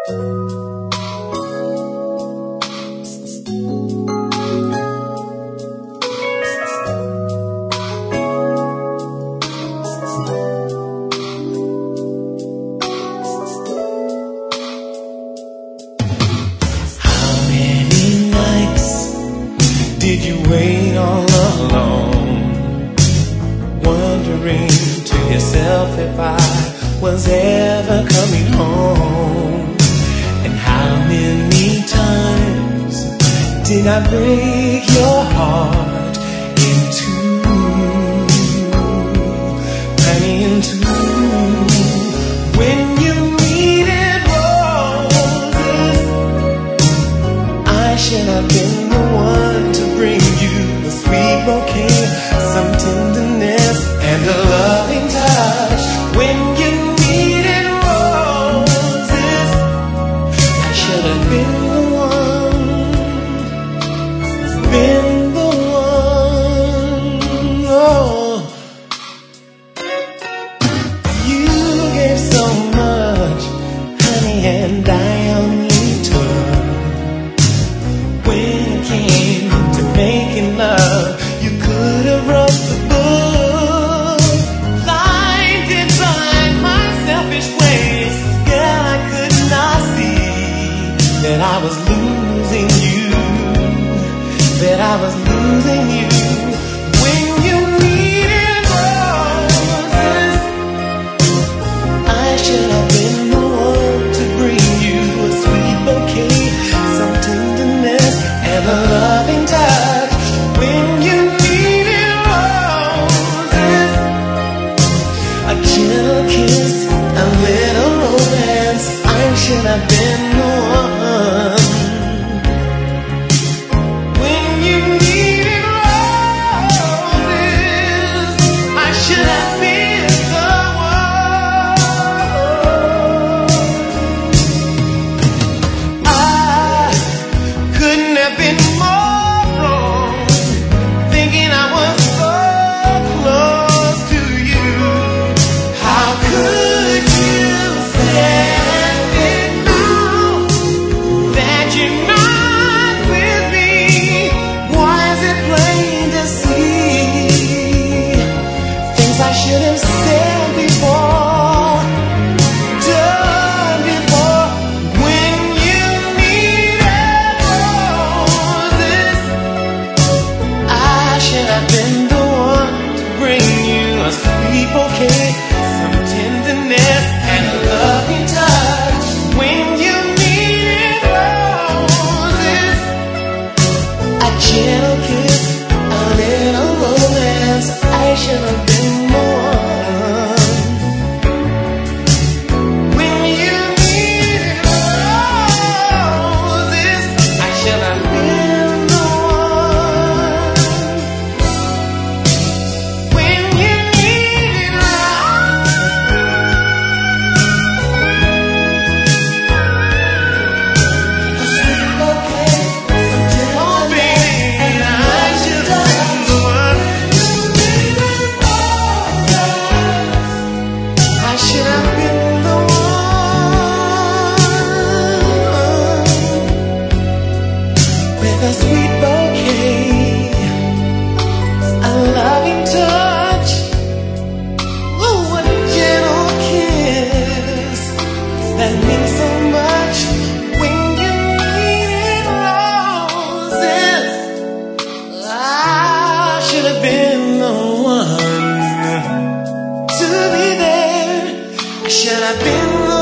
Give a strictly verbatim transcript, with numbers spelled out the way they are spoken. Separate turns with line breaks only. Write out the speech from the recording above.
Did you wait all alone, wondering to yourself if I was ever coming home? And how many times did I break your heart in two, honey, in two? When you needed roses, I should have been the one to bring you a sweet bouquet, some tenderness and a loving touch. When you needed roses, I should have been the one, been the one. Oh, you gave so much, honey, and I only took. When it came to making love, you could have wrote the book. Blinded by my selfish ways, girl, I could not see that I was losing you, that I was losing you. When you needed roses, I should have been the one to bring you a sweet bouquet, some tenderness and a loving touch. When you needed roses, a gentle kiss, a little romance, I should have been the one. When you needed roses, I should have been the one. I couldn't have been more wrong, thinking I was so close to you. How could you stand it now that you're not with me? Why is it plain to see things I should have said before, done before? When you needed roses, I should have been the one to bring you a sweet bouquet, some tenderness and a loving touch. When you needed roses, a gentle kiss, a little romance, I should have been the one. When you needed roses, I should have been the one. When you needed a sweet bouquet, oh baby, I should have been the one. I should have been the one with a sweet bouquet, a loving touch, ooh, a gentle kiss that means so much. When you needed roses, I should have been the one to be there. I should have been the